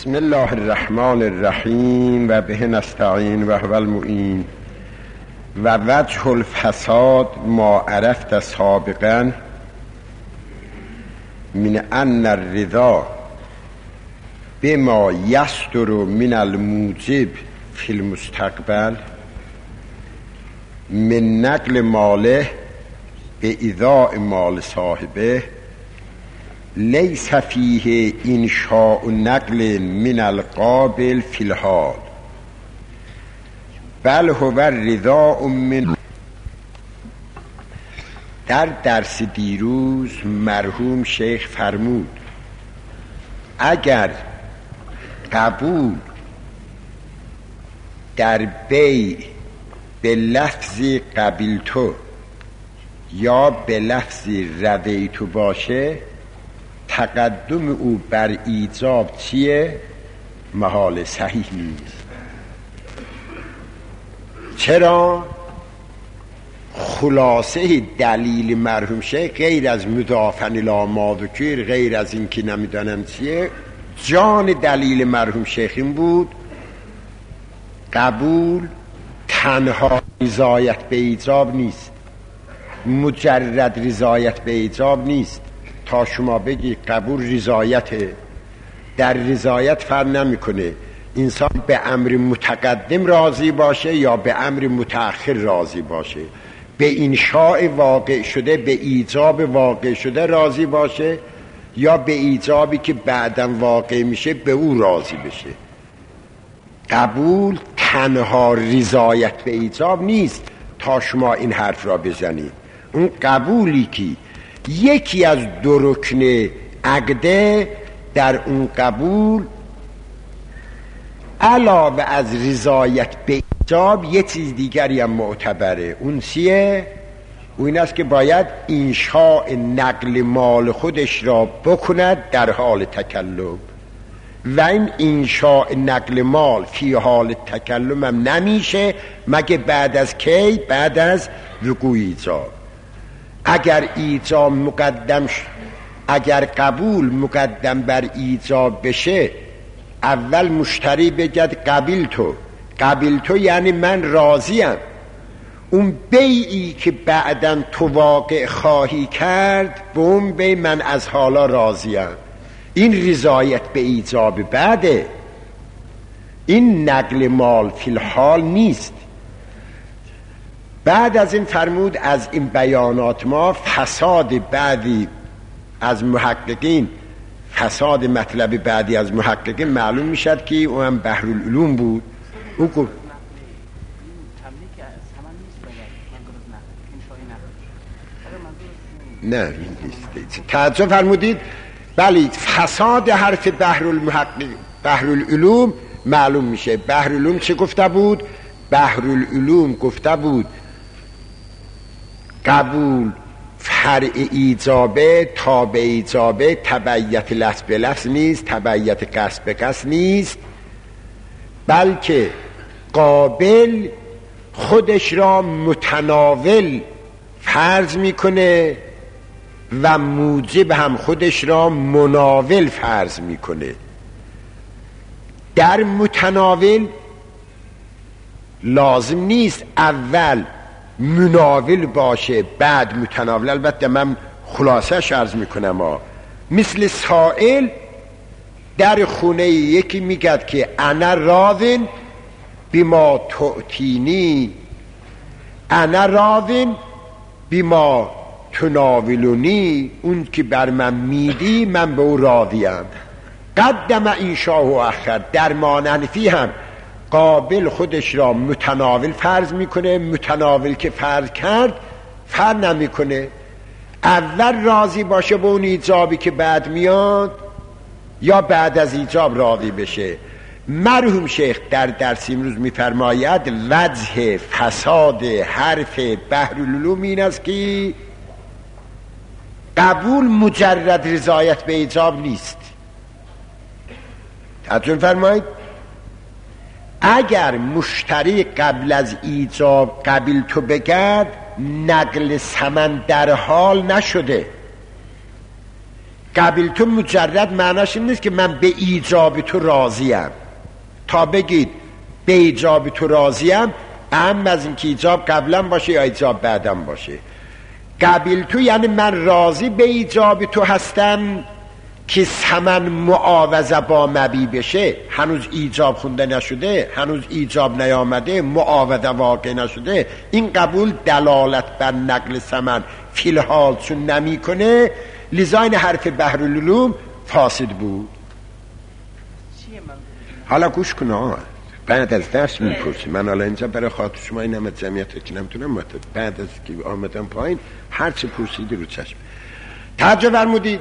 بسم الله الرحمن الرحیم و به نستعین و هو المعین. و وجه الفساد ما عرفت سابقا من ان الرضا بما یصدر من الموجب فی المستقبل من نقل ماله به ایذاء مال صاحبه لیس فیه انشاء نقل من القابل فی الحال بل هو رضا من. در درس دیروز مرحوم شیخ فرمود اگر قبول در بیع به لفظی قبیلتو یا به لفظی رویتو باشه، تقدم او بر ایجاب چیه؟ محال صحیح نیست. چرا؟ خلاصه دلیل مرحوم شیخ غیر از مضافن الی ما ذکر، غیر از این که نمیدانم چیه، جان دلیل مرحوم شیخ این بود قبول تنها رضایت به ایجاب نیست، مجرد رضایت به ایجاب نیست. تا شما بگی قبول رضایته، در رضایت فرق نمیکنه انسان به امر متقدم راضی باشه یا به امر متأخر راضی باشه، به انشاء واقع شده، به ایجاب واقع شده راضی باشه یا به ایجابی که بعداً واقع میشه به او راضی بشه. قبول تنها رضایت به ایجاب نیست تا شما این حرف را بزنید. اون قبولی که یکی از دو رکن عقده، در اون قبول علاوه از رضایت به ایجاب یه چیز دیگری هم معتبره. اون چیه؟ اون این است که باید انشاء نقل مال خودش را بکند در حال تکلم، و این انشاء نقل مال فی حال تکلم هم نمیشه مگه بعد از کی؟ بعد از وقوع ایجاب. اگر ایجاب مقدم اگر قبول مقدم بر ایجاب بشه، اول مشتری بگد قبیل تو یعنی من راضیم. اون بیعی که بعداً تو واقع خواهی کرد به اون بیع من از حالا راضیم. این رضایت به ایجاب بعده، این نقل مال فی الحال نیست. بعد از این فرمود از این بیانات ما فساد بعدی از محققین، فساد مطلب بعدی از محققین معلوم میشد که اون هم بحرالعلوم بود. او گفت نه نیست. تعجب فرمودید؟ بله، فساد حرف بحرالعلوم معلوم میشه. بحرالعلوم چه گفته بود؟ بحرالعلوم گفته بود قبول فرع ایجابه تابع ایجابه، تبعیت لفظ به لفظ نیست، تبعیت قصد به قصد نیست، بلکه قابل خودش را متناول فرض میکنه و موجب هم خودش را مناول فرض میکنه. در متناول لازم نیست اول مناول باشه بعد متناول. البته من خلاصش عرض میکنم مثل سائل در خونه یکی میگد که انا راضٍ بما تعطینی، انا راضٍ بما تناولونی، اون که بر من میدی من به او راضیم. قدم انشاء و اخر. در ماننفی هم قابل خودش را متناول فرض میکنه، متناول که فرض کرد فرض نمیکنه. اول راضی باشه به اون ایجابی که بعد میاد یا بعد از ایجاب راضی بشه. مرحوم شیخ در درس امروز میفرماید وجه فساد حرف بحرالعلوم این است که قبول مجرد رضایت به ایجاب نیست. تعجب فرمایید؟ اگر مشتری قبل از ایجاب قبیل تو بگد، نقل ثمن در حال نشده، قبیلتو مجرد معناش این نیست که من به ایجاب تو راضیم. تا بگید به ایجاب تو راضیم، اهم از این که ایجاب قبلا باشه یا ایجاب بعدم باشه. قبیلتو یعنی من راضی به ایجاب تو هستم که ثمن معاوضه با مبی بشه. هنوز ایجاب خونده نشده، هنوز ایجاب نیامده، معاوضه واقع نشده. این قبول دلالت بر نقل ثمن فی الحال چون نمی کنه، لذا این حرف بحرالعلوم فاسد بود. حالا گوش کن، بعد از درس میپرسی. من حالا اینجا برای خاطر شما این همه جمعیت که نمیتونم، بعد از که آمدم پایین هر چه پرسیدی رو چشم. توجه فرمودید.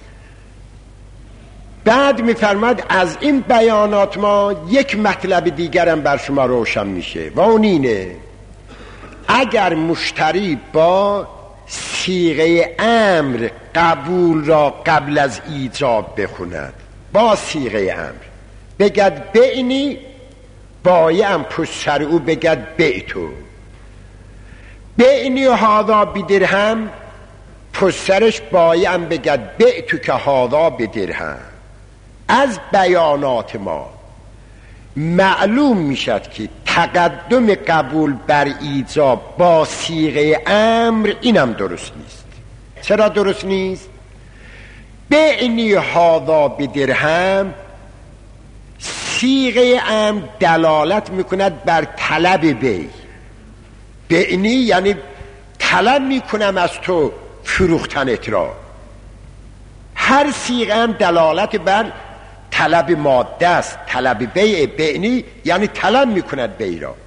بعد میفرماد از این بیانات ما یک مطلب دیگرم بر شما روشن میشه و اون اینه: اگر مشتری با صیغه امر قبول را قبل از ایجاب بخوند، با صیغه امر بگد بعنی، بایم پشت سر او بگد بیتو. بعنی و هادا بدرهم، پشت سرش بایم بگد بیتو که هادا بدرهم. از بیانات ما معلوم میشد که تقدم قبول بر ایجاب با صیغه امر اینم درست نیست. چرا درست نیست؟ بعنی هادا بدرهم، صیغه امر دلالت میکند بر طلب بی. بعنی یعنی طلب میکنم از تو فروختنت را. هر صیغه هم دلالت بر طلب ماده است. طلب بیع، بعنی یعنی طلب میکند بی را.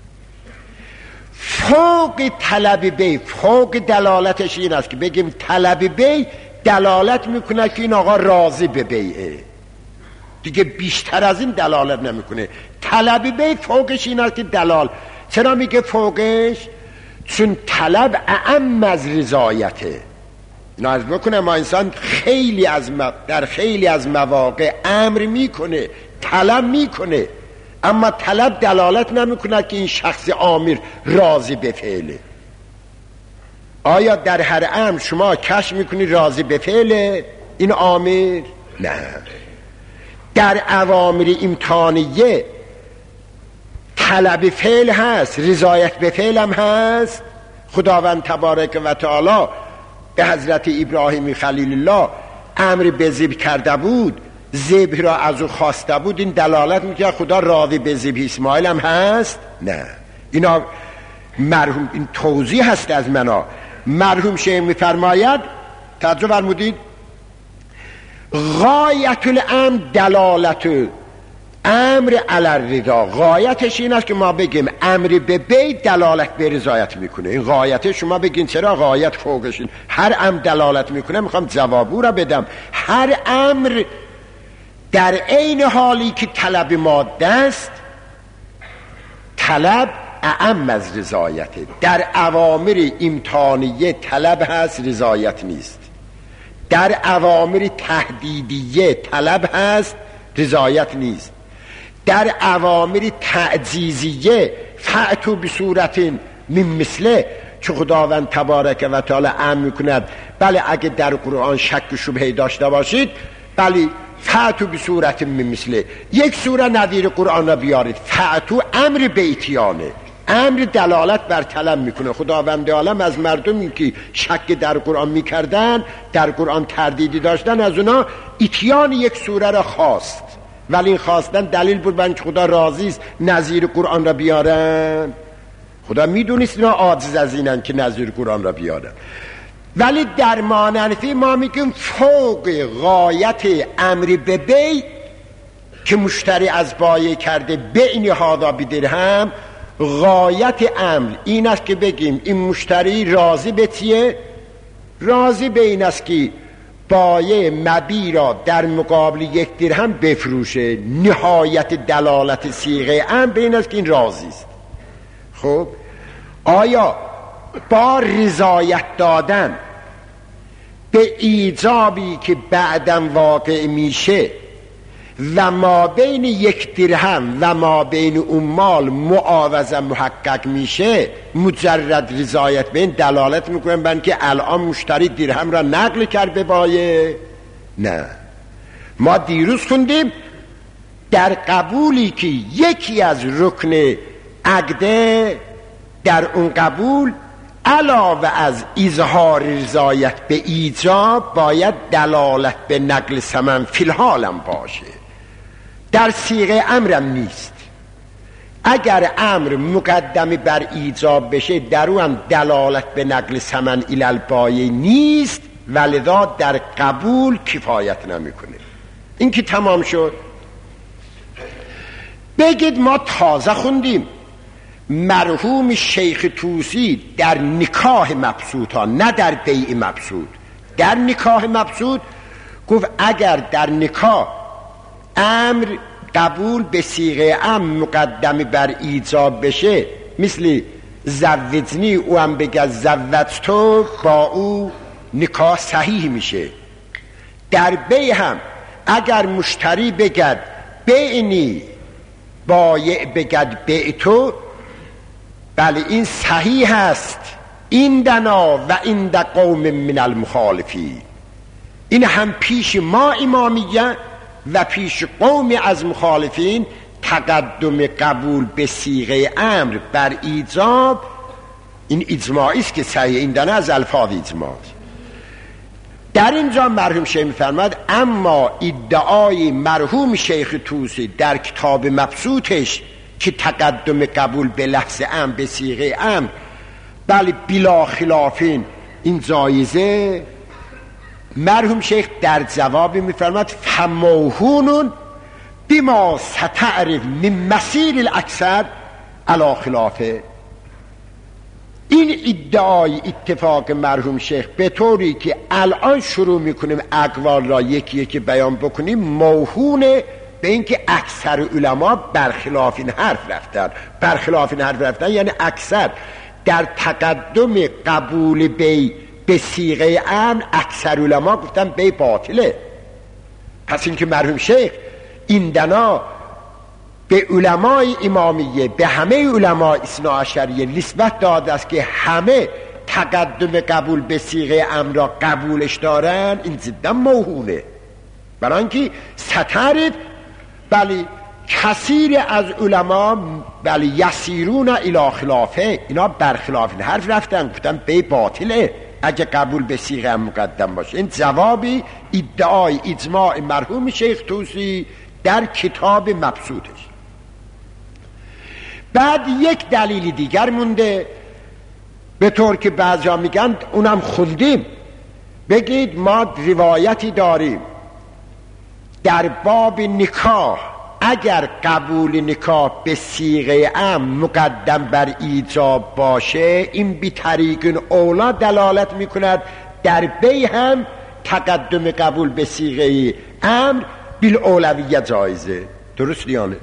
فوق طلب بی، فوق دلالتش این است که بگیم طلب بی دلالت میکند که این آقا راضی به بیعه، دیگه بیشتر از این دلالت نمیکنه. طلب بی فوقش این است که چرا میگه فوقش؟ چون طلب اعم از رضایته. ناز بکنه ما انسان در خیلی از مواقع امر میکنه، طلب میکنه، اما طلب دلالت نمیکنه که این شخص آمر راضی به فعله. آیا در هر امر شما کشف میکنی راضی به فعله این آمر؟ نه. در اوامر امتحانیه طلب فعل هست، رضایت به فعل هم هست. خداوند تبارک و تعالی به حضرت ابراهیم خلیل الله امر به ذبح کرده بود، ذبح را از او خواسته بود. این دلالت میکنه خدا راضی به ذبح اسماعیل هم هست؟ نه. اینا مرحوم این توضیح هست از منا. مرحوم شیخ میفرماید، توجه فرمودید، غایت الامر دلالت امر علی الرضا. غایتش این است که ما بگیم امر به بی دلالت به رضایت میکنه. این غایت شما بگین چرا غایت فوقش این؟ هر امر دلالت میکنه. میخوام جوابو را بدم. هر امر در عین حالی که طلب ماده است، طلب اعم از رضایته. در اوامر امتحانیه طلب هست، رضایت نیست. در اوامر تهدیدیه طلب هست، رضایت نیست. در اوامر تعجیزیه فأتوا بصورت من مثله، چون خداوند تبارک و تعالی امر میکند بله اگه در قرآن شک و شبهه داشته باشید، بله فأتوا بصورت من مثله، یک سوره نظیر قرآن را بیارید. فأتوا امر بیتیانه، امر دلالت بر طلب میکنه. خداوند عالم از مردمی که شک در قرآن میکردن، در قرآن تردیدی داشتن، از اونا اتیان یک سوره را خواست، ولی این خواستن دلیل بود بر اینکه خدا راضی است نظیر قرآن را بیارن. خدا میدونست اینا عاجز از اینن که نظیر قرآن را بیارن. ولی در ماننفی ما میگیم فوق غایت امر به بی که مشتری از بایع کرده بعنی هادا بدرهم، غایت امر این است که بگیم این مشتری راضی به چیه؟ راضی به این است که بایع مبی را در مقابل 1 درهم بفروشه. نهایت دلالت صیغه امر به این است که این راضی است. خب آیا با رضایت دادن به ایجابی که بعداً واقع میشه و ما بین 1 درهم و ما بین اون مال معاوضه محقق میشه، مجرد رضایت به این دلالت میکنه بر که الان مشتری درهم را نقل کرد به بایع؟ نه، ما دیروز خوندیم در قبولی که یکی از رکن عقده، در اون قبول علاوه از اظهار رضایت به ایجاب باید دلالت به نقل ثمن فی الحال هم باشه، در صیغه امرم نیست. اگر امر مقدم بر ایجاب بشه در اون هم دلالت به نقل ثمن الی البایع نیست، ولذا در قبول کفایت نمیکنه. این که تمام شد. بگید ما تازه خوندیم مرحوم شیخ طوسی در نکاح مبسوط ها، نه در بیع مبسوط، در نکاح مبسوط گفت اگر در نکاح امر قبول به صیغه امر مقدم بر ایجاب بشه، مثل زوجنی او هم بگه زوجتو، با او نکاح صحیح میشه. در بیع هم اگر مشتری بگد بینی، بایع بگد بیعتو، بله این صحیح است ایندنا و ایند قوم من المخالفین. این هم پیش ما امامیه و پیش قوم از مخالفین تقدم قبول به صیغه امر بر ایجاب این اجماعی است که صحیح ایندنا از الفاظ اجماع. در اینجا مرحوم شیخ می‌فرماید اما ادعای مرحوم شیخ طوسی در کتاب مبسوطش که تقدم قبول به لفظ امر به صیغه امر بله بلا خلافین این جایزه، مرحوم شیخ در جواب می‌فرماید فموهون بما ستعرف من مسیر الاکثر علی خلافه. این ادعای اتفاق مرحوم شیخ به طوری که الان شروع میکنیم اقوال را یکی یکی بیان بکنیم موهونه به اینکه اکثر علما برخلاف این حرف رفتن. برخلاف این حرف رفتن یعنی اکثر در تقدم قبول بی به صیغه امر اکثر علما گفتن بی باطله. پس اینکه مرحوم شیخ ایندنا به علمای امامیه، به همه علمای اثنا عشریه نسبت داده است که همه تقدم قبول به صیغه امر را قبولش دارن، این جدا موهونه. برای اینکه ستعرف بله کثیر از علما بله یسیرون الی خلافه، اینا برخلاف این حرف رفتن گفتن بی باطله اگه قبول به صیغه امر مقدم باشه. این جوابی ادعای اجماع مرحوم شیخ طوسی در کتاب مبسوطش. بعد یک دلیل دیگر مونده به طور که بعضیا میگن اونم خوندیم. بگید ما روایتی داریم در باب نکاح اگر قبول نکاح به صیغه امر مقدم بر ایجاب باشه این بی طریق اولا دلالت میکند در بی هم تقدم قبول به صیغه امر بالاولویه جایزه. درست دیانه؟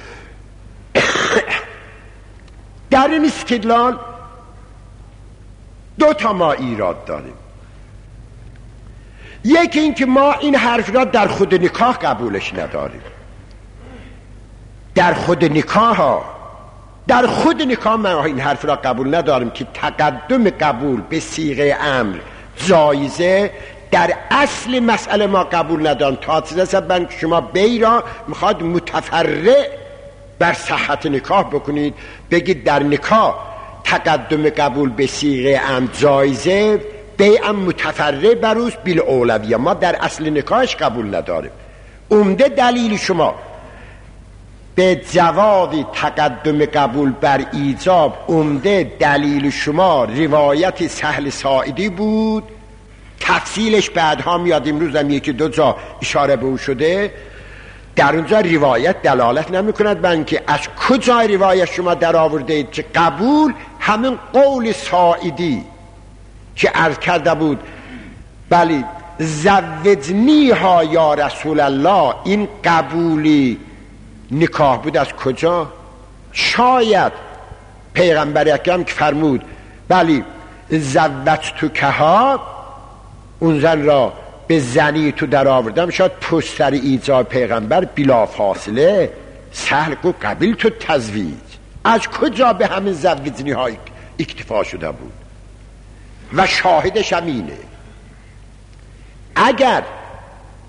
در این استدلال دو تا ما ایراد داریم. یکی این که ما این حرف را در خود نکاح قبولش نداریم. در خود نکاح ما این حرف را قبول نداریم که تقدم قبول به صیغه امر جایزه. در اصل مسئله ما قبول نداریم. تا چیزا که شما بی را میخواد متفرع بر صحت نکاح بکنید، بگید در نکاح تقدم قبول به صیغه امر جایزه، بیعم متفرع بروز بالاولویه. ما در اصل نکاحش قبول نداریم. عمده دلیل شما به جواز تقدم قبول بر ایجاب، عمده دلیل شما روایت سهل ساعدی بود. تفصیلش بعدها میاد، امروز هم یکی دو جا اشاره به او شده. در اونجا روایت دلالت نمی کند بر اینکه از کجا روایت شما در آورده اید که قبول همین قول ساعدی که عرض کرده بود بله زوجنی ها یا رسول الله، این قبولی نکاح بود از کجا؟ شاید پیغمبر اکرم که فرمود بله زوجتک ها، اون زن را به زنی تو در آوردم، شاید پشت سر ایجاب پیغمبر بلا فاصله سهل کو قبیل تو تزویج. از کجا به همین زوجنی ها اکتفا شده بود؟ و شاهدش همینه. اگر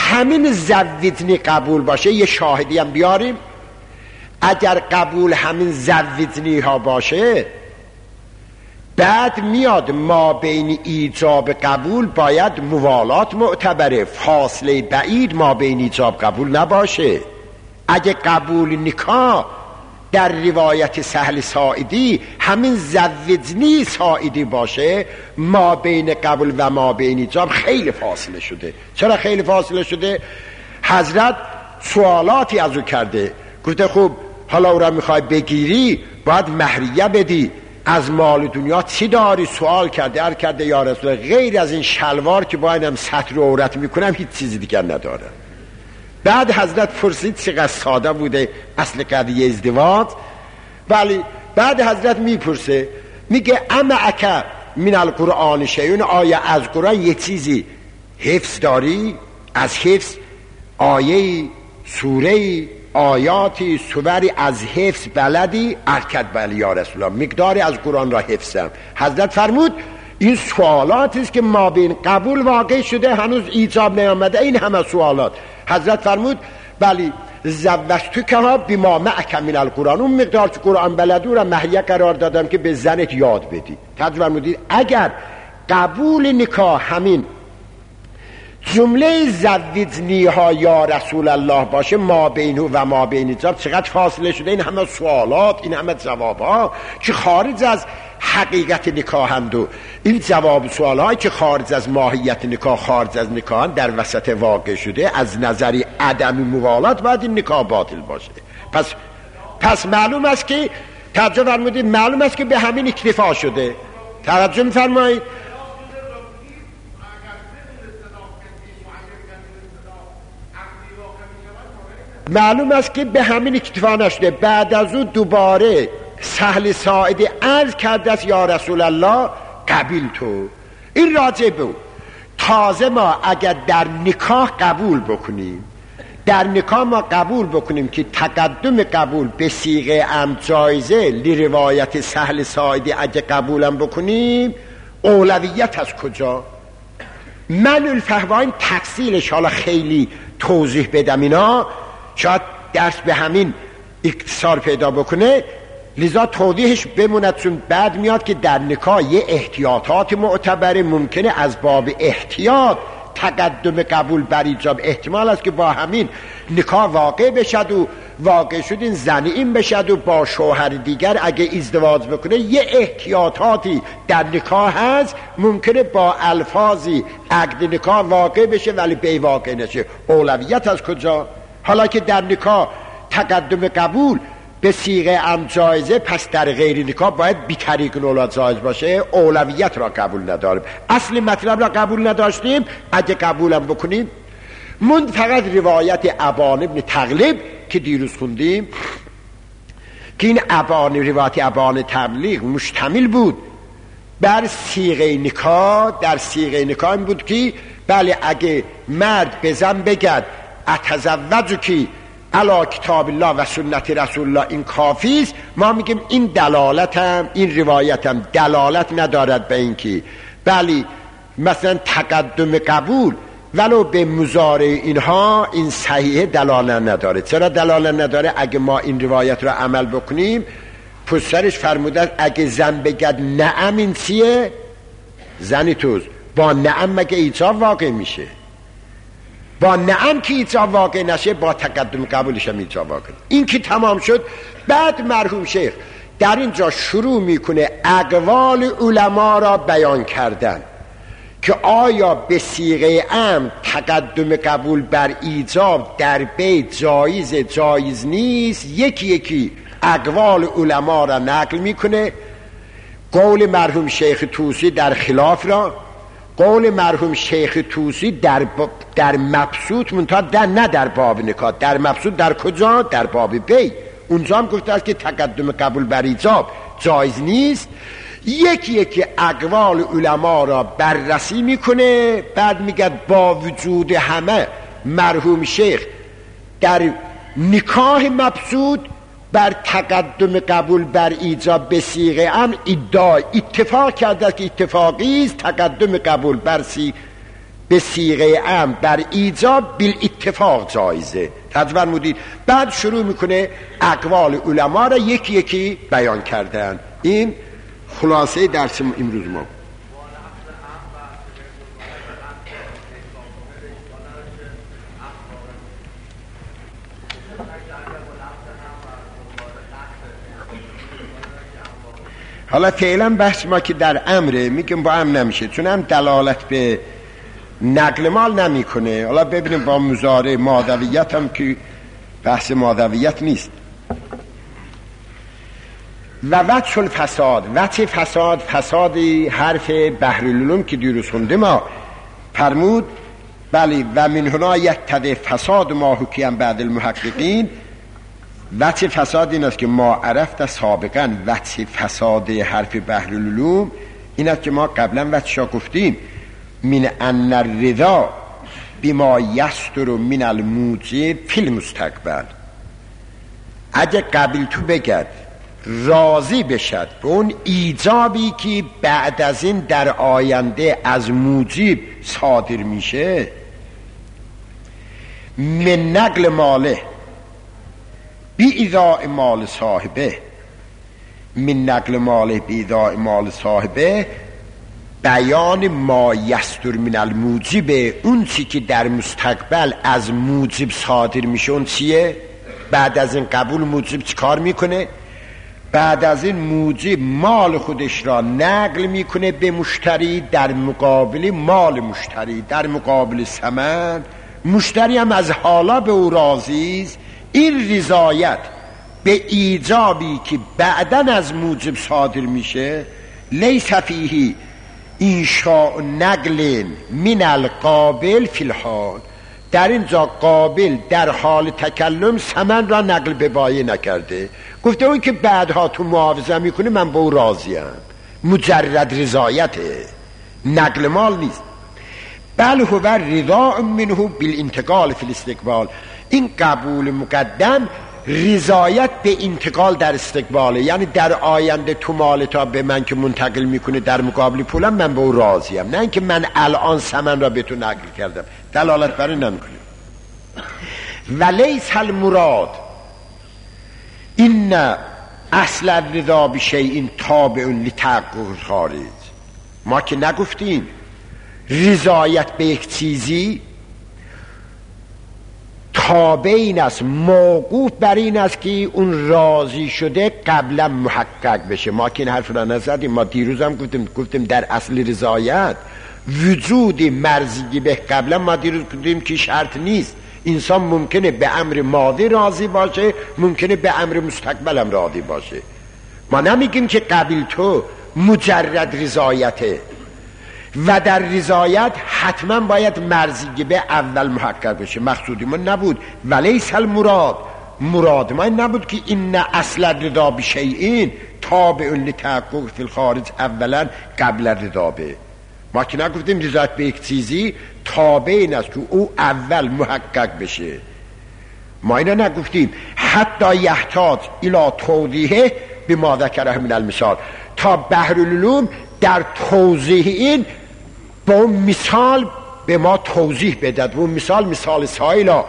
همین زوجنی قبول باشه، یه شاهدی هم بیاریم، اگر قبول همین زوجنی ها باشه، بعد میاد ما بین ایجاب قبول باید موالات معتبره، فاصله بعید ما بین ایجاب قبول نباشه. اگه قبول نکاح در روایت سهل ساعدی همین زوجنی ساعدی باشه، ما بین قبول و ما بین ایجاب خیلی فاصله شده. چرا خیلی فاصله شده؟ حضرت سوالاتی از او کرده، گفته خوب حالا او را میخوای بگیری باید مهریه بدی، از مال دنیا چی داری؟ سوال کرده، هر کرده یا رسول الله غیر از این شلوار که باید سطر عورت میکنم هیچ چیزی دیگر ندارم. بعد حضرت پرسید چقدر ساده بوده اصل قضیه ازدواج. ولی بعد حضرت میپرسه، میگه اما اکا من القرآن شیون، آیا از قرآن یه چیزی حفظ داری؟ از حفظ آیه سوره آیاتی سوری از حفظ بلدی؟ ارکد بله یا رسول الله، مقداری از قرآن را حفظم. حضرت فرمود این سوالاتی است که ما بین قبول واقع شده، هنوز ایجاب نیامده، این همه سوالات. حضرت فرمود بلی زوجتک ها بما معک من القرآن، اون مقدار که قرآن بلدی را مهریه قرار دادم که به زنت یاد بدی. حضرت فرمودید اگر قبول نکاح همین جمله زوجنی ها یا رسول الله باشه، ما بینه و ما بین ایجاب چقدر فاصله شده. این همه سوالات، این همه جواب ها که خارج از حقیقت نکاحند و این جواب سوال هایی که خارج از ماهیت نکاح، خارج از نکاح در وسط واقع شده، از نظری عدم موالات باید این نکاح باطل باشه. پس معلوم است که توجه فرمودید، معلوم است که به همین اکتفا شده. توجه می‌فرمایید؟ معلوم است که به همین اکتفا نشده. بعد از او دوباره سهل ساعدی عرض کرده است یا رسول الله قبیل تو، این راجع به تازه ما اگر در نکاح قبول بکنیم، در نکاح ما قبول بکنیم که تقدم قبول به صیغه ام جایزه، لروایت سهل ساعدی اگه قبولم بکنیم، اولویت از کجا؟ من الفهوان تفصیلش حالا خیلی توضیح بدم، اینا شاید درس به همین اختصار پیدا بکنه، لذا توضیحش بموند، چون بعد میاد که در نکاح یه احتیاطات معتبره، ممکنه از باب احتیاط تقدم قبول بر ایجاب احتمال است که با همین نکاح واقع بشد و واقع شد این زن این بشد و با شوهر دیگر اگه ازدواج بکنه، یه احتیاطاتی در نکاح هست، ممکنه با الفاظی عقد نکاح واقع بشه ولی بی واقع نشه. اولویت از کجا؟ حالا که در نکاح تقدم قبول به صیغه ام جایزه، پس در غیر نکاح باید بی طریق الاولاد جایز باشه، اولویت را قبول نداریم، اصل مطلب را قبول نداشتیم، اگه قبولم بکنیم من فقط روایت ابان ابن تغلب که دیروز خوندیم که این روایت ابان تبلیغ مشتمل بود بر صیغه نکاح. در صیغه نکاح این بود که بله اگه مرد به زن بگد اتزوجو که علی کتاب الله و سنت رسول الله این کافی است، ما میگیم این دلالتم، این روایتم دلالت ندارد به این که بله مثلا تقدم قبول ولو به مضارع اینها این صحیح دلالت نداره. چرا دلالت نداره؟ اگه ما این روایت را عمل بکنیم، پسرش فرموده اگه زن بگد نعم این چیه؟ زنی توز با نعم مگه ایجاب واقع میشه؟ با نعم که ایجاب واقع نشه، با تقدم قبولش هم ایجاب واقع. این که تمام شد، بعد مرحوم شیخ در اینجا شروع میکنه اقوال علما را بیان کردن که آیا به صیغه ام تقدم قبول بر ایجاب در بیت جایز نیست. یکی یکی اقوال علما را نقل میکنه، قول مرحوم شیخ طوسی در خلاف را، قول مرحوم شیخ طوسی در مبسوط منتها نه در باب نکاح، در مبسوط در کجا؟ در باب بی، اونجا هم گفته است که تقدم قبول بر ایجاب جایز نیست. یکی یکی اقوال علما را بررسی میکنه، بعد میگه با وجود همه مرحوم شیخ در نکاح مبسوط بر تقدم قبول بر ایجاب به صیغه اتفاق کرده که اتفاقی است، تقدم قبول بر به صیغه امر در ایجاب بالاتفاق جایزه. ترجمه فرمودید. بعد شروع میکنه اقوال علما را یکی یکی بیان کردن. این خلاصه درس امروز ما. حالا فعلا بحث ما که در امره میگم با هم نمیشه، چون هم دلالت به نقل مال نمیکنه. حالا ببینیم با مضارع مادویت هم که بحث مادویت نیست. و وجه الفساد، وجه فساد، فسادی حرف بحرالعلوم که دیروز خونده ما فرمود بله و من هنا یقتضی فساد ما حکیم بعد المحققین. وجه فساد این است که ما عرفت سابقا وجه فساد حرف بحرالعلوم این است که ما قبلا وجهشا گفتیم من ان الرضا بما یستر من الموجب فی المستقبل. اگه قبل تو بگد راضی بشد به اون ایجابی که بعد از این در آینده از موجب صادر میشه، من نقل ماله بی ایضاع مال صاحبه، من نقل ماله بی ایضاع مال صاحبه، بیان ما یستر من الموجب، اون چی که در مستقبل از موجب صادر میشه اون چیه؟ بعد از این قبول موجب چی کار میکنه؟ بعد از این موجب مال خودش را نقل میکنه به مشتری در مقابل مال مشتری، در مقابل ثمن. مشتری هم از حالا به او راضی است. این رضایت به ایجابی که بعدن از موجب صادر میشه لیس فیه انشاء نقل من القابل فی الحال، در اینجا قابل در حال تکلم ثمن را نقل به بایه نکرده، گفته اون که بعدها تو معاوضه میکنه من با او راضیم. مجرد رضایته، نقل مال نیست. بل هو رضا منه بالانتقال فی الاستقبال، این قبول مقدم رضایت به انتقال در استقباله، یعنی در آینده تو مالتا به من که منتقل میکنه در مقابل پولم من به او راضیم، نه اینکه من الان ثمن را به تو نقل کردم. دلالت بر این نمیکنه. ولیس المراد این اصل الرضا بشیء تابع لتحقق خارج. ما که نگفتیم رضایت به یک چیزی تابع این است، موقوف بر این است که اون راضی شده قبلا محقق بشه. ما که این حرف را نزدیم. ما دیروز هم گفتیم در اصل رضایت وجود مرضی به قبلا، ما دیروز گفتیم که شرط نیست. انسان ممکنه به امر ماضی راضی باشه، ممکنه به امر مستقبل هم راضی باشه. ما نمیگیم که قبل تو مجرد رضایته و در رضایت حتما باید مرضی به اول محقق بشه. مقصودی ما نبود. ولیس المراد، مراد ما نبود که این اصل رضا بشیء تابع لتحقق فی الخارج اولا قبل رضا به. ما که نگفتیم رضایت به یک چیزی تابع این است که او اول محقق بشه. ما اینا نگفتیم. حتی یحتاج الی توضیحه بما ذکره من المثال، تا بحرالعلوم در توضیح این با اون مثال به ما توضیح بدد. اون مثال سایلا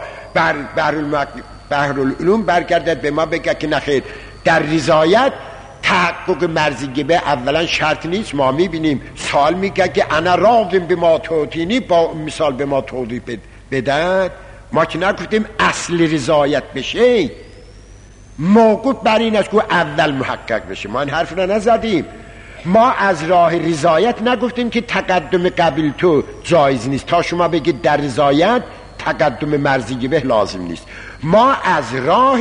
بحرالعلوم برگردد به ما بگه که نخیر در رضایت تحقق مرضی به اولا شرط نیست. ما میبینیم سال میگه که انا راضیم به ما توتینی، با مثال به ما توضیح بدد. ما که نگفتیم اصل رضایت بشه موقوف بر این است که اول محقق بشه. ما این حرف را نزدیم. ما از راه رضایت نگفتیم که تقدم قبل تو جایز نیست تا شما بگید در رضایت تقدم مرضی به لازم نیست. ما از راه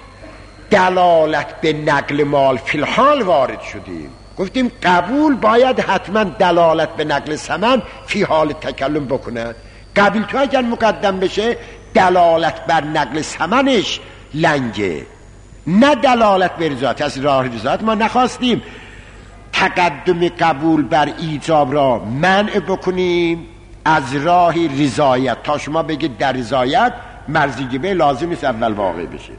دلالت به نقل مال فی الحال وارد شدیم. گفتیم قبول باید حتما دلالت به نقل ثمن فی حال تکلم بکنه. قبل تو اگر مقدم بشه دلالت بر نقل ثمنش لنگه، نه دلالت به رضایت. از راه رضایت ما نخواستیم تقدم قبول بر ایجاب را منع بکنیم از راه رضایت تا شما بگید در رضایت مرضی به لازم نیست اول واقع بشه.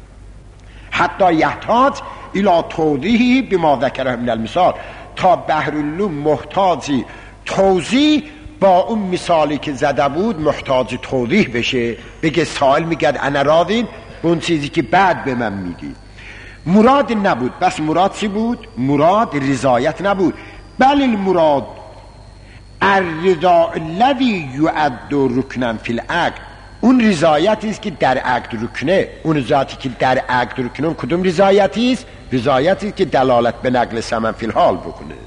حتی یحتاج الی توضیحی بما ذکره من المثال، تا بحرالعلوم محتاجی توضیح با اون مثالی که زده بود محتاج توضیح بشه، بگه سائل میگه انا راضین اون چیزی که بعد به من میگی. مراد نبود. بس مراد چی بود؟ مراد رضایت نبود، بل المراد الرضا الذی یعد رکنا فی العقد. اون رضایتی است که در عقد رکنه. اون ذاتی که در عقد رکنه کدوم رضایتی است؟ رضایتی که دلالت به نقل ثمن فی الحال بکنه.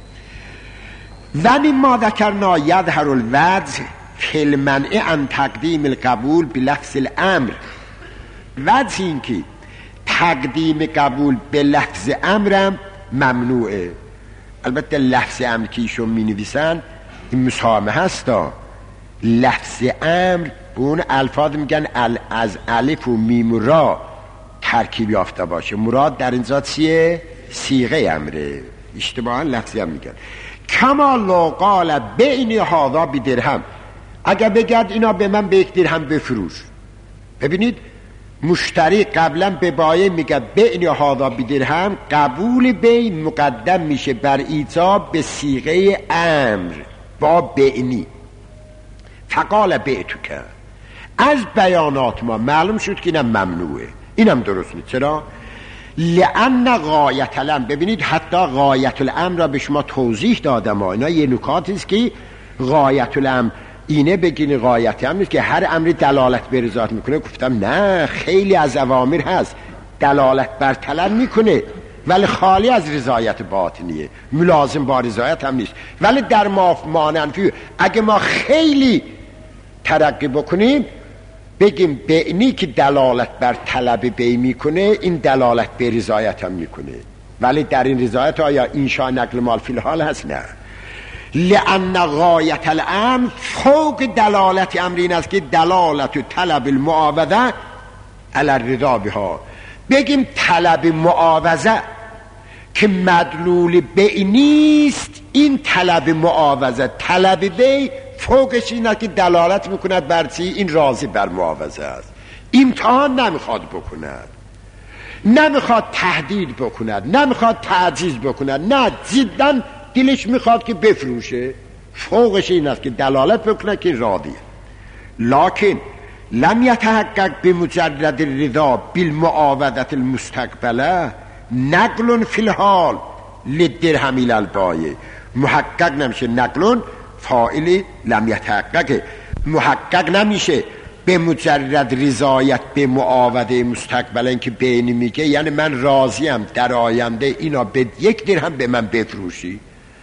و مما ذکرنا یظهر الوجه فی المنع عن تقدیم القبول بلفظ الامر. وجه این که تقدیم قبول به لفظ امرم ممنوعه. البته لفظ امر که ایشون می نویسن این مسامه هستا. لفظ امر به اون الفاظ میگن از الف و میم و را ترکیب یافته باشه. مراد در اینجا چیه؟ صیغه امره. اشتباها لفظی هم میگن. کما لو قال بین هذا بدرهم، اگر بگرد اینا به من به 1 درهم بفروش. ببینید مشتری قبلا به بایع میگه بین هذا بدرهم، قبول بی مقدم میشه بر ایجاب به صیغه امر با بینی. فقال بیعتو که از بیانات ما معلوم شد که اینم ممنوعه. اینم درست نیست. چرا؟ لأن غایت الامر. ببینید حتی غایت الامر را به شما توضیح دادم. اینا یه نکاتی است که غایت الامر اینه بگین غایت امر نیست که هر امری دلالت به رضایت میکنه. گفتم نه، خیلی از اوامر هست دلالت بر طلب میکنه ولی خالی از رضایت باطنیه، ملازم با رضایت هم نیست. ولی در ماننفی اگه ما خیلی ترقی بکنیم بگیم بینی که دلالت بر طلب بی میکنه، این دلالت به رضایت هم میکنه. ولی در این رضایت آیا انشاء نقل مال فی الحال هست؟ نه. لأن غایت الامر فوق دلالت امر این است که دلالت و طلب المعاوضه علی الرضا بها. بگیم طلب معاوضه که مدلول بی نیست، این طلب معاوضه طلب بی فوقش این است که دلالت میکند بر چی؟ این راضی بر معاوضه است. امتحان نمیخواد بکند، نمیخواد تهدید بکند، نمیخواد تعجیز بکند، نه جدا دلش میخواد که بفروشه. فوقش این است که دلالت بکند که راضیه. لکن لم یتحقق بمجرد الرضا بالمعاوضه المستقبله نقل فی الحال للدرهم الی البایع. محقق نمیشه. نقل فاعلی لم یتحقق، محقق نمیشه به مجرد رضایت به معاوضه مستقبلا که بینی میگه یعنی من راضیم در آینده اینا به 1 درهم به من بفروشی.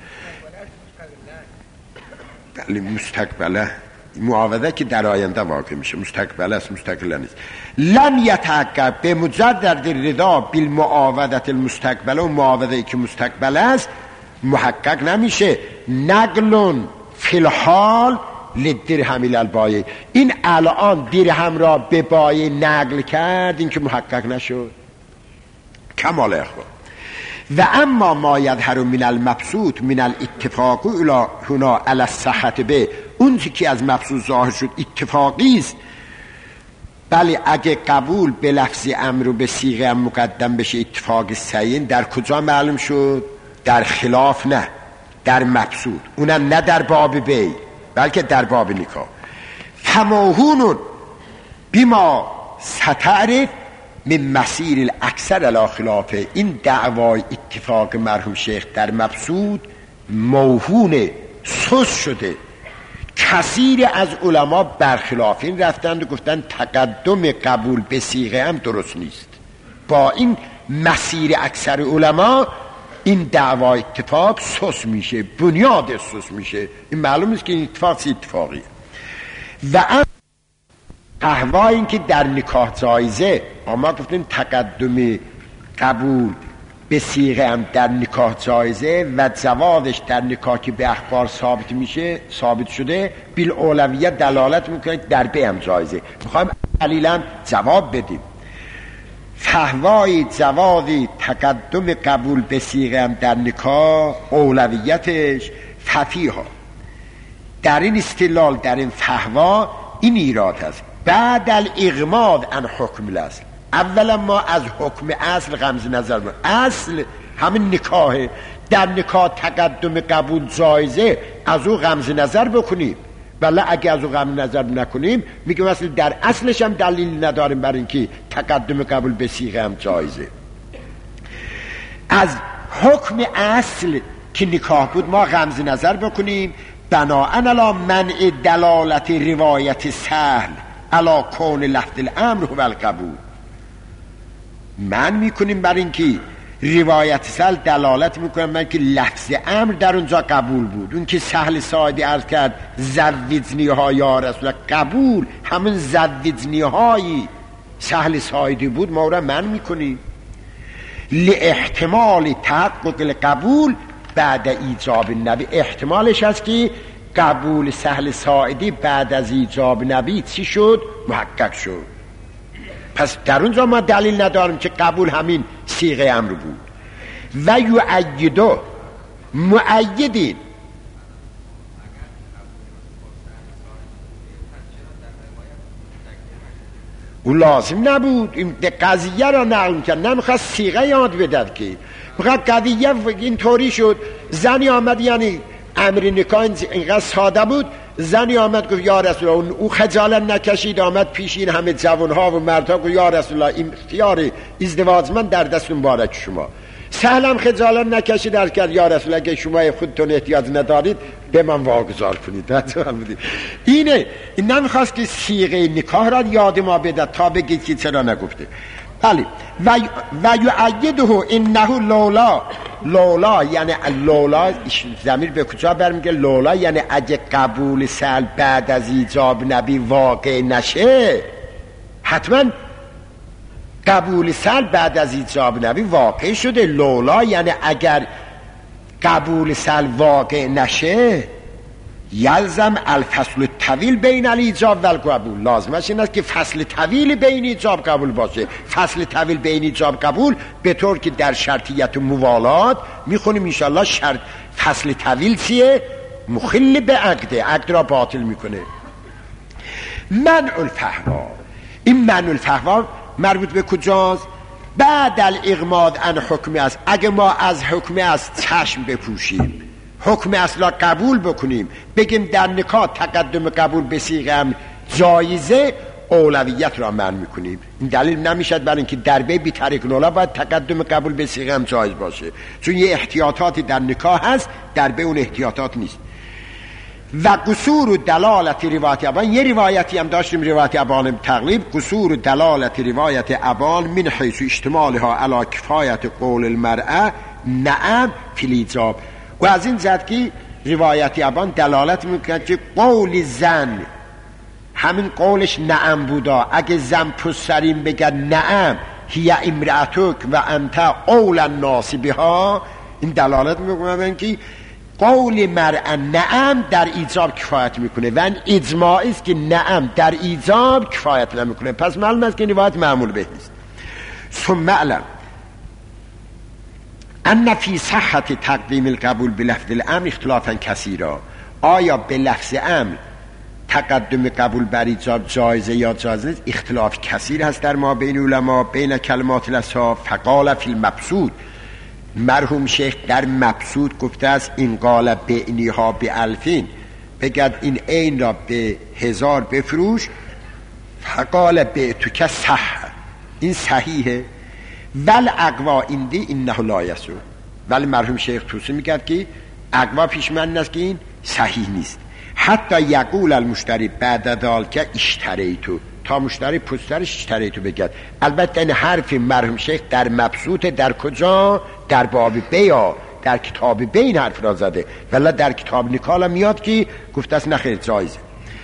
بله مستقبله معاوضه که در آینده واقع میشه، مستقبله است، مستقله نیست. لم یتحقق به مجرد رضا بالمعاوضه المستقبله، و معاوضه که مستقبله است محقق نمیشه. نقل فی الحال للدرهم الی البایع. این الان درهم را به بایع نقل کرد، این که محقق نشد. کمال اخوان. و اما ما یظهر من المبسوط من الاتفاق الی هنا علی الصحت به، اون که از مبسوط ظاهر شد اتفاقی است. بله اگه قبول به لفظ امر و به صیغه مقدم بشه اتفاق سعین، در کجا معلوم شد؟ در خلاف نه، در مبسوط. اونم نه در باب بی بلکه در باب نکاح. فماهون بما ستعرف من مسیر الاکثر علی خلافه. این دعوای اتفاق مرحوم شیخ در مبسوط موهون سوس شده. کثیر از علما برخلاف این رفتند و گفتن تقدم قبول به صیغه هم درست نیست. با این مسیر اکثر علما این دعوای اتفاق سوس میشه، بنیاد سوس میشه. این معلوم است که این اتفاق اتفاقیه. و قهوه این که در نکاح جایزه، اما گفتیم تقدم قبول به صیغه هم در نکاح جایزه و جوازش در نکاح که به اخبار ثابت میشه، ثابت شده، بالعلویت دلالت میکنه در به هم جایزه. میخوایم دلیلا جواب بدیم. فهوای جوازی تقدم قبول به صیغه هم در نکاح اولویتش ففیها. در این استدلال، در این فهوا این ایراد هست. بعد الاغماض عن حکم الاصل، اولا ما از حکم اصل غمز نظر بود. اصل همین نکاحه. در نکاح تقدم قبول جایزه از او غمز نظر بکنیم، ولی اگه از او غمز نظر نکنیم میگه مثلا در اصلش هم دلیل نداریم برای اینکه تقدم قبول به صیغه هم جایزه. از حکم اصل که نکاح بود ما غمز نظر بکنیم بناءً علی منع دلالت روایت سهل علی کون لفظ الامر و القبول. من میکنیم برای اینکه روایت سهل دلالت میکنم من که لفظ امر در اونجا قبول بود. اون که سهل ساعدی عرض کرد زوجنی ها یا رسول قبول همون زوجنی هایی سهل ساعدی بود ما را من میکنیم لاحتمال تحقق القبول بعد ایجاب نبی. احتمالش هست که قبول سهل ساعدی بعد از ایجاب نبی چی شد؟ محقق شد. پس در اونجا ما دلیل نداریم که قبول همین صیغه امر بود. و یؤیدو مؤیدین او لازم نبود این قضیه را نقل کرد، نمیخواست صیغه یاد بدد که فقط قضیه اینطوری شد. زنی آمد، یعنی امر نکاح اینقدر ساده بود، زنی آمد گفت یا رسول الله، او خجالت نکشید آمد پیش این همه جوانها و مردها گفت یا رسول الله این اختیار ازدواج من در دست مبارک شما. سهلم خجالت نکشید در کرد یا رسول الله اگه شما خودتون احتیاج ندارید به من واگذار کنید. اینه این نمیخواست که صیغه نکاح را یاد ما بده تا بگی که چرا نگفته. بله و یعیده انه لولا یعنی لولا ضمیر به کجا برمیگه؟ لولا یعنی اگه قبول سهل بعد از ایجاب نبی واقع نشه، حتما قبول سهل بعد از ایجاب نبی واقع شده. لولا یعنی اگر قبول سهل واقع نشه یلزم الفصل الطویل بین الایجاب و القبول. لازمش این است که فصل طویل بین ایجاب قبول باشه. فصل طویل بین ایجاب قبول به طور که در شرطیت و موالات میخونیم انشاءالله شرط فصل طویل چیه؟ مخل به عقد را باطل میکنه. منع الفحوا، این منع الفحوا مربوط به کجاست؟ بعد الاغماض عن حکم است. اگه ما از حکم از چشم بپوشیم، حکم اصلا قبول بکنیم، بگیم در نکاح تقدم قبول به صیغه هم جایزه، اولویت را منع میکنیم. این دلیل نمیشد برای اینکه در بی طریق الاولی باید تقدم قبول به صیغه هم جایز باشه، چون یه احتیاطاتی در نکاح هست در بی اون احتیاطات نیست. و قصور و دلالت روایت ابان، یه روایتی هم داشتیم روایت ابان تقلیب، قصور و دلالت روایت ابان من حیث اشتمالها علی کفایت قول المرأه نعم فی الایجاب. و از این جهت که روایت ابان دلالت میکنه که قول زن همین قولش نعم بودا. اگه زن پسرین بگن نعم هی امرأتک و انت اول الناس بها، این دلالت میکنه که قول مرء نعم در ایجاب کفایت میکنه و این اجماعی است که نعم در ایجاب کفایت نمیکنه. پس معلوم است که روایت معمول به نیست. ثم علم ان فی صحت تقدیم القبول به لفظ الامر اختلافا کثیرا. آیا به لفظ امر تقدم قبول بر ایجاب جایزه یا جایز نیست؟ اختلاف کثیر هست در ما بین علما بین کلمات الاصحاب. فقال فی المبسوط، مرحوم شیخ در مبسوط گفته است این قال بعنیها به الفین، بگد این عین را به 1000 بفروش. فقال بعتک صح، این صحیحه. ول اقوا ایندی اینه لا یسوع، ولی مرحوم شیخ توصیه میکرد که اقوا پیش من است که این صحیح نیست. حتی یقول المشتری بعد ذالک اشتریتو، تا مشتری پسترش اشتریتو بگد. البته این حرف مرحوم شیخ در مبسوط در کجا؟ در باب بیا، در کتاب بی این حرف را زده، ولی در کتاب نکاح میاد که گفته است نخیر جایزه.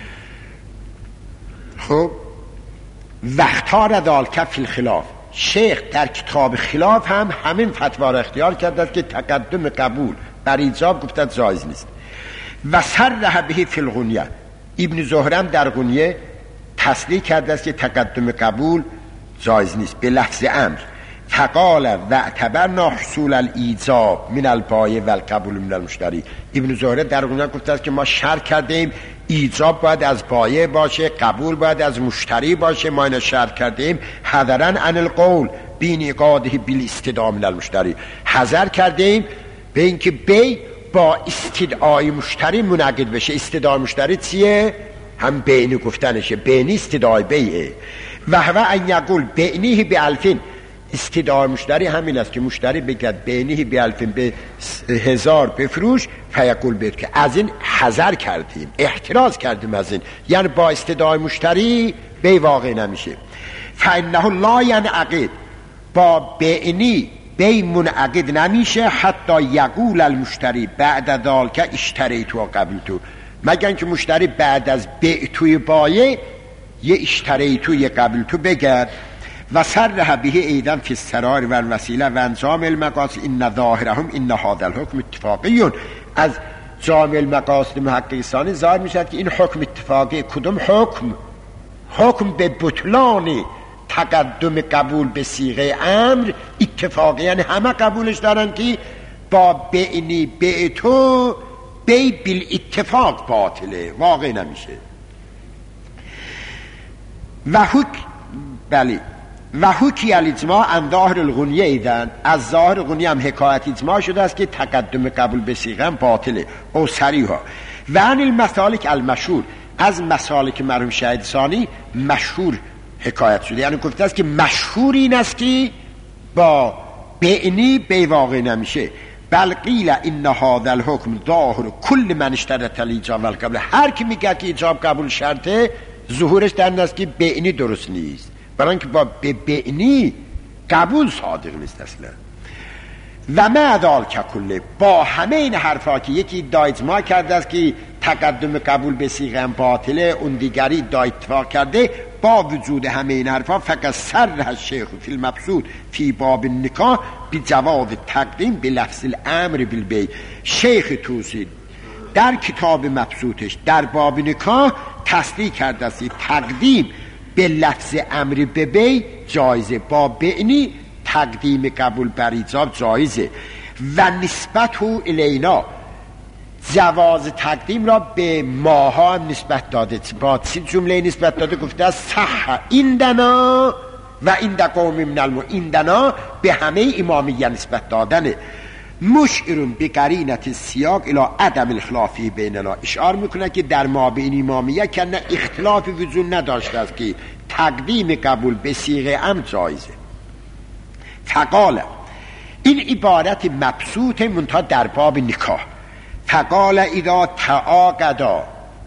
خب وقتار ذالک فی الخلاف، شیخ در کتاب خلاف هم همین فتوا را اختیار کرده است که تقدم قبول بر ایجاب گفته جایز نیست. و صرح به فی الغنیه، ابن زهرم در غنیه تصریح کرده است که تقدم قبول جایز نیست به لفظ امر. فقال و اعتبرنا حصول الایجاب من البایع و القبول من المشتری. ابن زهره در غنیه گفته است که ما شرط کردیم ایجاب باید از بایع باشه، قبول باید از مشتری باشه، ما اینو شرط کردیم حذرا عن القول بین اقاده بالاستدام من المشتری، حذر کردیم به اینکه بی با استدعای مشتری منعقد بشه. استدعای مشتری چیه؟ هم بینی گفتنشه، بینی استدعای بیه. و هو ان یقول بینیه به الفین، استدعای مشتری همین است که مشتری بگد بینیه به الفین، به 1000 بفروش، فیقول بید که از این حذر کردیم، احتراز کردیم از این، یعنی با استدعای مشتری بی واقع نمیشه. فانه لا ینعقد، با بینی بی منعقد نمیشه حتی یقول المشتری بعد ذلک اشتریت و قبلت، مگر که مشتری بعد از بعتوی بایع یه اشتریتو یه قبلتو بگرد. و صرح به ایضا فی السرار و الوسیله و انجام المقاصد ان ظاهرهم ان هذا الحكم اتفاقی. از جامع المقاصد محقق ثانی ظاهر میشد که این حکم اتفاقی. کدوم حکم؟ حکم به بطلان تقدم قبول به صیغه امر اتفاقی، یعنی همه قبولش دارن که با بعنی بعتو بی بالاتفاق باطله، واقع نمیشه. و حکی الاجماع عن ظاهر الغنیه ایدن، از ظاهر غنیه هم حکایت اجماع شده است که تقدم قبول به صیغه باطله او صریحا. و عن المسالک المشهور، از مسالک مرحوم شهید ثانی مشهور حکایت شده، یعنی گفته است که مشهور این است که با بعنی بی واقع نمیشه. بل قیل ان هذا الحكم ظاهر کل من اشترط الاجاب والقبول، هر کی میگه که ایجاب قبول شرطه ظهورش در این است که بعنی درست نیست، برای اینکه با بعنی قبول صادق نیست اصلا. و ما ذلک کله، با همه این حرفا که یکی ادعای اجماع کرده است که تقدم قبول به صیغه باطله، اون دیگری ادعای اتفاق کرده، با وجود همه این حرفا فقط صرح الشیخ فی المبسوط فی باب النکاح بجواز تقدیم به لفظ الامر بالبیع. شیخ توسی در کتاب مبسوطش در باب نکاح تصریح کرده است تقدیم به لفظ امر به بیع جایزه، با بعنی تقدیم قبول بر ایجاب جایزه. و نسبت او الینا، جواز تقدیم را به ماها هم نسبت داده. با چه جمله نسبت داده؟ گفته است صح ایندنا و ایند قوم من المؤمنین، ایندنا به همه امامیه نسبت دادنه. مشعرون به قرینت سیاق الی عدم الخلافی بیننا، اشعار میکنه که در ما بین امامیه که نه اختلافی وجود نداشته است که تقدیم قبول به صیغه امر جایزه. فقال، این عبارت مبسوط منتها در باب نکاح. فقال اذا تعاقدا،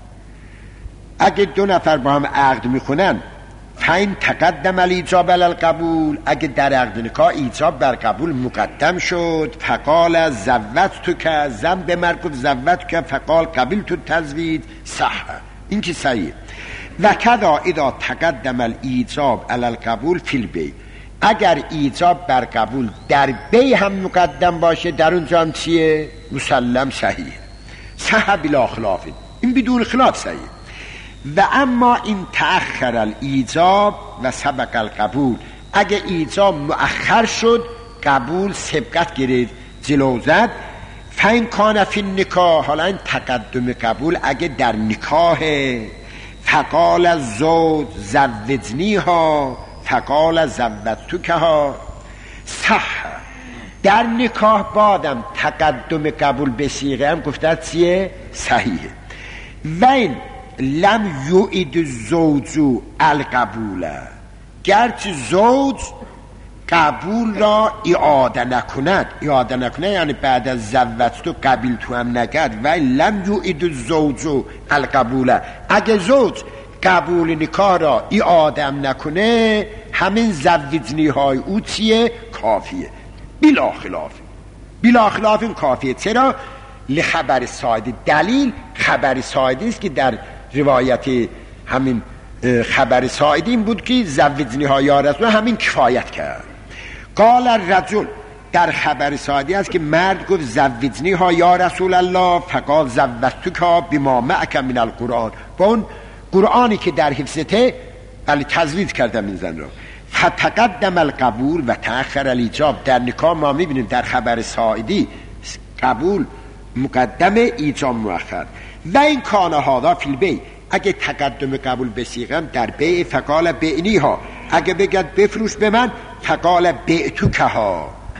اگه دو نفر با هم عقد میکنن، فین تقدم الاجاب علی القبول، اگه در عقد نکاح ایجاب بر قبول مقدم شد، فقال زوجتک، زن به مرد گفت زوجتک، فقال قبلت التزویج، صح، این که صحیح. و کذا اذا تقدم الاجاب علی القبول فی البیع، اگر ایجاب بر قبول در بیع هم مقدم باشه، در اونجا هم چیه؟ مسلم صحیح، صح بلا خلاف، این بدون خلاف صحیح. و اما این تأخر الایجاب و سبق القبول، اگه ایجاب مؤخر شد قبول سبقت گرفت جلو زد، فین کان فی النکاح، حالا این تقدم قبول اگه در نکاح، فقال الزوج زوجنیها، فقال زوجتکها، صح. در نکاح بادم تقدم قبول به صیغه هم گفته چیه؟ صحیحه. و این لم یعید الزوج القبول، گرچه زوج قبول را اعاده نکند، اعاده نکنه یعنی بعد از زوجتو قبیل تو هم نکرد، و لم یعید الزوج القبول، اگه زوج قبول نکاح را اعاده هم نکنه، همین زوجنی های او چیه؟ کافیه، بلا خلاف، بلا خلاف این کافیه. چرا؟ لخبر سایدی، دلیل خبر سایدی است که در روایت همین خبر سایدی این بود که زوجنی ها یا رسول همین کفایت کرد. قال الرجل، در خبر سایدی است که مرد گفت زوجنی ها یا رسول الله، فقال زوجتک بما معک من القرآن، با اون قرآنی که در حفظته ولی تزویج کردم این زن را. فتقدم القبول و تأخر الایجاب، در نکاح ما میبینیم در خبر سایدی قبول مقدم ایجاب مؤخر. و این کان هذا فی البیع، اگه تقدم قبول به صیغه در بیع، فقال بعنیها، اگه بگد بفروش به من، فقال بعتکها،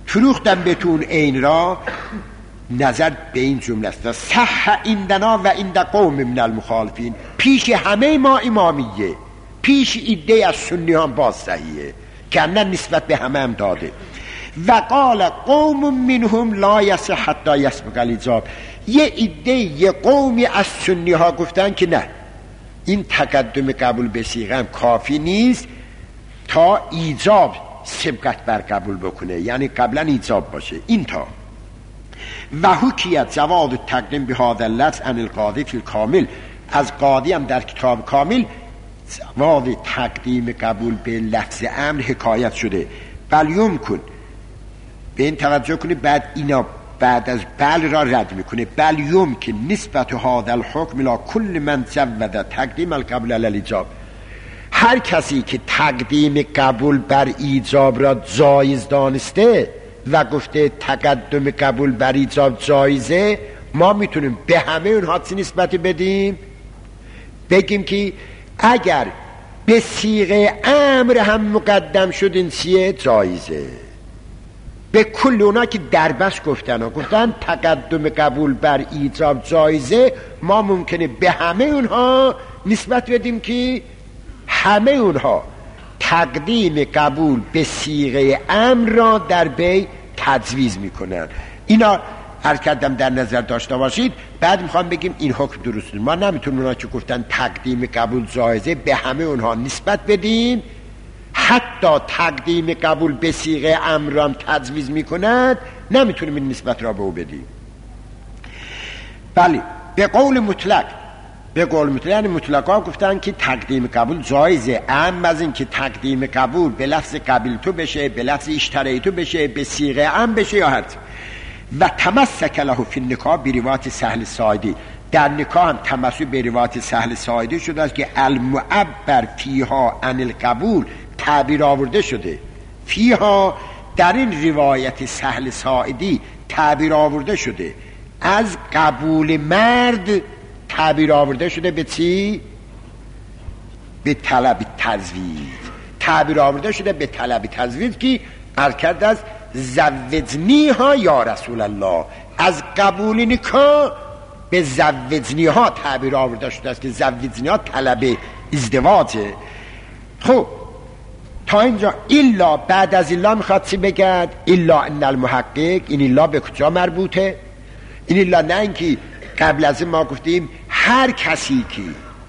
فروختم بهتون عین را، نظر به این جمله است: صح عندنا و عند قوم من المخالفین. پیش همه ما امامیه، پیش ایده از سنی هم باز صحیحه که نه نسبت به همه هم داده. و قال قوم منهم لا یصح حتی یسبق الیجاب. یه ایده یه قومی از سنی ها گفتن که نه، این تقدم قبول به صیغه هم کافی نیست تا ایجاب سبقت بر قبول بکنه، یعنی قبلا ایجاب باشه. این تا و حکیت جواد تقدیم به هذا اللفظ عن القاضی فی الکامل. از قاضی هم در کتاب کامل جواد تقدیم قبول به لفظ امر حکایت شده. بل یمکن، به این توجه کنید، بعد اینا بعد از بل را رد میکنه. بل یمکن نسبت هذا الحکم لا کل من جود تقدیم القبول علی الایجاب. هر کسی که تقدیم قبول بر ایجاب را جایز دانسته و گفته تقدم قبول بر ایجاب جایزه، ما میتونیم به همه اونها چی نسبت بدیم؟ بگیم که اگر به صیغه امر هم مقدم شد این چیه؟ جایزه. به کل اونا که دربست گفتن تقدم قبول بر ایجاب جایزه، ما ممکنه به همه اونها نسبت بدیم که همه اونها تقدیم قبول به صیغه امر را در بی تجویز میکنن. اینا هر کردم در نظر داشته باشید. بعد میخوام بگیم این حکم درست نیست. ما نمیتونیم اونا که گفتن تقدیم قبول جایزه به همه اونها نسبت بدیم، حتی تقدیم قبول به صیغه امر را هم تجویز میکند، نمیتونیم این نسبت را به او بدیم. بله، به قول مطلق یعنی مطلقا گفتن که تقدیم قبول جایزه، اما از این که تقدیم قبول به لفظ قبیل تو بشه، به لفظ اشتری تو بشه، به صیغه ام بشه یا هر. و تمسک له فی النکاح بروایت سهل ساعدی. در نکاح هم تمسک به روایت سهل ساعدی شده است که المعبر فیها عن القبول تعبیر آورده شده. فیها در این روایت سهل ساعدی تعبیر آورده شده از قبول مرد، تعبیر آورده شده به چی؟ به طلب تزویج. تعبیر آورده شده به طلب تزویج که ارکد از زوجنی ها یا رسول الله. از قبول نکاح به زوجنی ها تعبیر آورده شده است که زوجنی ها طلب ازدواجه. خب تا اینجا الا بعد از الا میخواد چی بگد؟ الا ان المحقق. این الا به کجا مربوطه؟ این الا نه اینکه قبل از ما گفتیم هر کسی که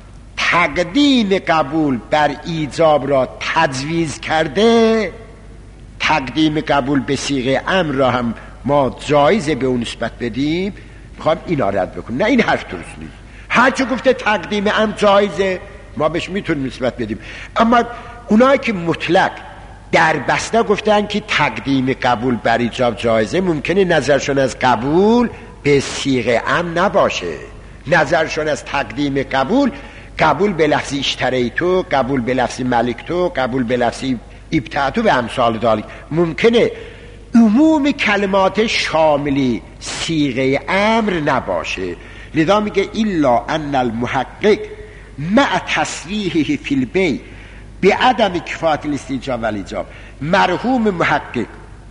تقدیم قبول بر ایجاب را تجویز کرده، تقدیم قبول به صیغه امر را هم ما جایزه به اون نسبت بدیم. میخوام اینا رد بکنم. نه، این حرف درست نیست. هر چه گفته تقدیم امر جایزه ما بهش میتونیم نسبت بدیم. اما اونایی که مطلق در بسته گفتن که تقدیم قبول بر ایجاب جایزه، ممکنه نظرشون از قبول به صیغه امر نباشه. نظرشون از تقدیم قبول به لفظ اشتریتو، قبول به لفظ ملکتو، قبول به لفظ ابتعتو و امثال دالک. ممکنه عموم کلمات شاملی صیغه امر نباشه. لذا میگه الا ان المحقق مع تصریحه فی البیع بعدم کفایت الاستیجاب و الایجاب. مرحوم محقق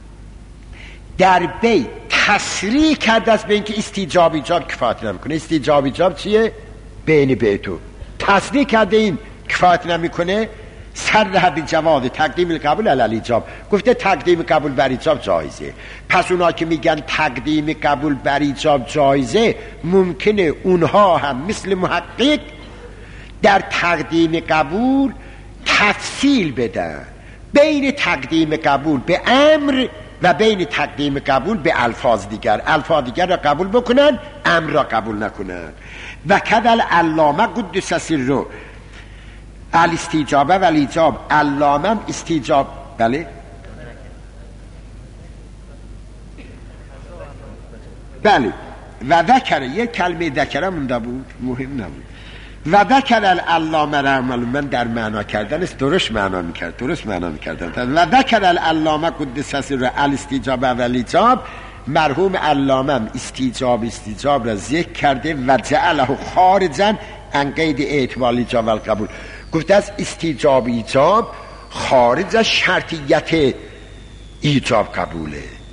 در بیع تصریح کرده است به اینکه استیجاب ایجاب کفایت نمیکنه. استیجاب ایجاب چیه؟ بین بیتو تصریح کرده این کفایت نمیکنه. صرح بجواز تقدیم القبول علی الایجاب. گفته تقدیم قبول بر ایجاب جایزه. پس اونا که میگن تقدیم قبول بر ایجاب جایزه، ممکنه اونها هم مثل محقق در تقدیم قبول تفصیل بدن بین تقدیم قبول به امر و بین تقدیم قبول به الفاظ دیگر. الفاظ دیگر را قبول بکنن، امر را قبول نکنن. و کدل علامه قدس سره الاستیجابه و الایجاب. علامه استیجاب، بله بله. و ذکر، یک کلمه ذکر مونده بود، مهم نبود. و ذکر العلامه رحمه الله، من در معنا کردن درست معنا میکردم. و ذکر العلامه قدس سره الاستیجابه و الایجاب. مرحوم علامه استیجاب را ذکر کرده و جعله خارجا عن قید اعتبار الایجاب و القبول. گفته از استیجاب ایجاب خارج از شرطیت ایجاب قبوله.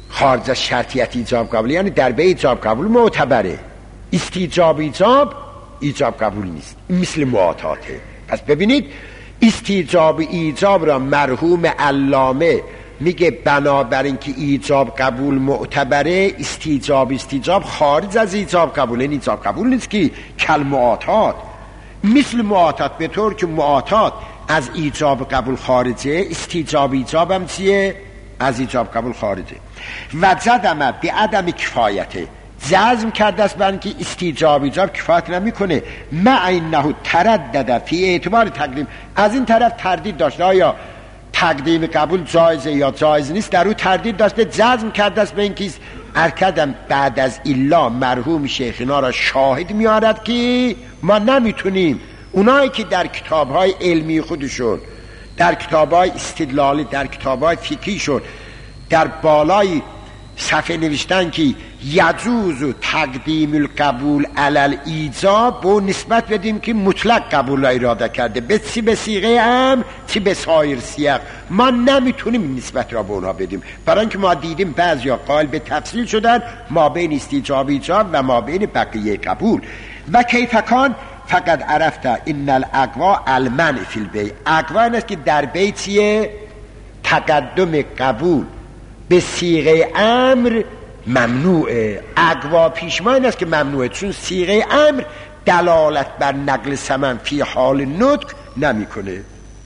خارج از شرطیت ایجاب قبول، یعنی در به ایجاب قبول معتبره، استیجاب ایجاب قبول نیست. این مثل معاطاته. پس ببینید استیجاب ایجاب را مرحوم علامه میگه بنابراین که ایجاب قبول معتبره، استیجاب خارج از ایجاب قبول، این ایجاب قبول نیست که کل معاطات، مثل معاطات، به طور که معاطات از ایجاب قبول خارجه، استیجاب ایجاب هم چیه؟ از ایجاب قبول خارجه. و جزم به عدم کفایته، جزم کرده است بر اینکه استیجاب ایجاب کفایت نمیکنه. مع انه تردد فی اعتبار تقدیم، از این طرف تردید داشته آیا تقدیم قبول جایزه یا جایز نیست، در او تردید داشته، جزم کرده است به اینکه ارکدم بعد از الا مرحوم شیخنا را شاهد میارد که ما نمیتونیم. اونایی که در کتاب‌های علمی خودشون، در کتاب‌های استدلالی، در کتاب‌های فقهیشون در بالای صفحه نوشتن که یجوز تقدیم القبول علی الایجاب، و نسبت بدیم که مطلق قبول را اراده کرده، به چی به صیغه امر چی به سایر سیاق. ما نمیتونیم این نسبت را به اونها بدیم، برای اینکه ما دیدیم بعضیا قائل به تفصیل شدن ما بین استیجاب ایجاب و ما بین بقیه قبول. و کیفکان فقط عرفت ان الاقوا المنع فی البیع، اقوا این است که در بیع چیه؟ تقدم قبول به صیغه امر ممنوعه. اقوا پیشما این است که ممنوعه، چون صیغه امر دلالت بر نقل ثمن فی حال نطق نمیکنه.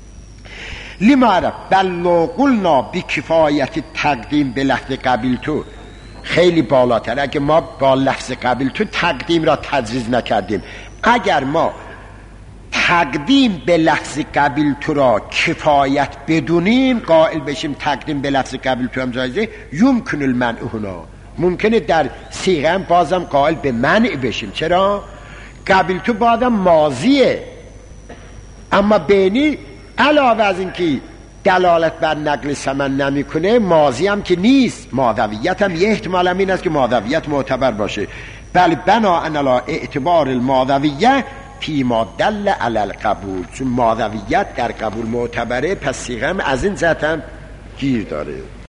لما عرف بل لو قلنا بکفایت تقدیم به لفظ قبیل تو، خیلی بالاتر. اگه ما با لفظ قبیل تو تقدیم را تجویز نکردیم، اگر ما تقدیم به لفظ قبیل تو را کفایت بدونیم، قائل بشیم تقدیم به لفظ قبیل تو هم جایزه، یمکن المنع هنا، ممکنه در صیغه هم بازم قائل به منع بشیم. چرا؟ قبیل تو بعدم ماضیه، اما بینی علاوه از این که دلالت بر نقل ثمن نمیکنه، ماضی هم که نیست، ماضویت هم یه احتمال هم این است که ماضویت معتبر باشه. بل بناء علی اعتبار الماضویه فیما دل علی القبول، چون ماضویت در قبول معتبره، پس صیغه هم از این جهت هم گیر داره.